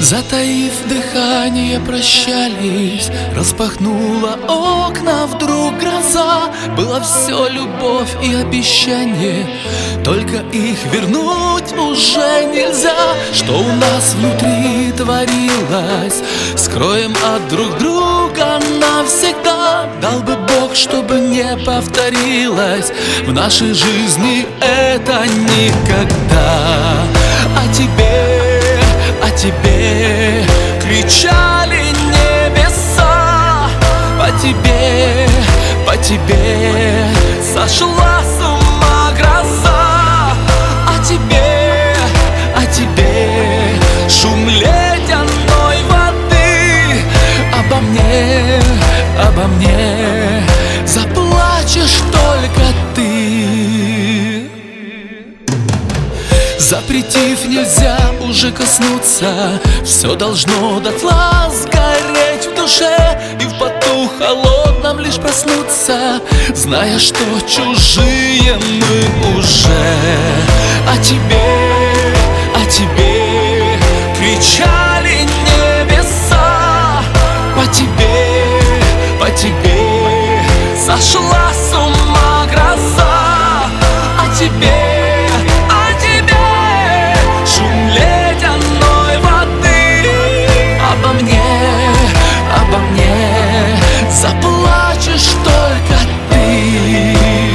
Затаив дыхание, прощались. Распахнула окна вдруг гроза. Было все любовь и обещание, только их вернуть уже нельзя. Что у нас внутри творилось, скроем от друг друга навсегда. Дал бы Бог, чтобы не повторилось в нашей жизни это никогда. О тебе кричали небеса, по тебе сошла с ума гроза. О тебе шум ледяной воды. Обо мне заплачешь только ты. Запретив, нельзя уже коснуться. Все должно дотла сгореть в душе, и в поту холодном лишь проснуться, зная, что чужие мы уже. О тебе кричали небеса, по тебе сошла с ума гроза. О тебе заплачешь только ты.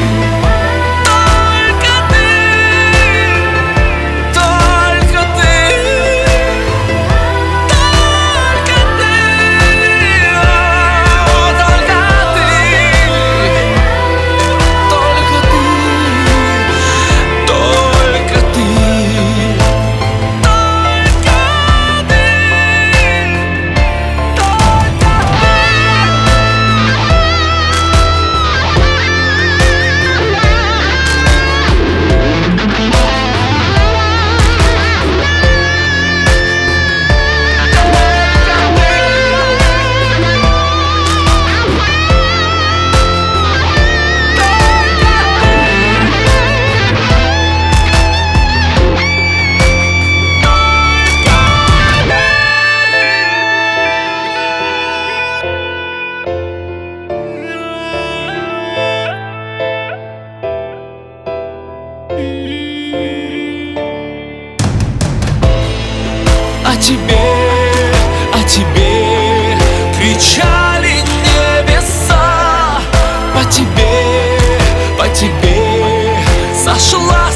О тебе кричали небеса, по тебе сошла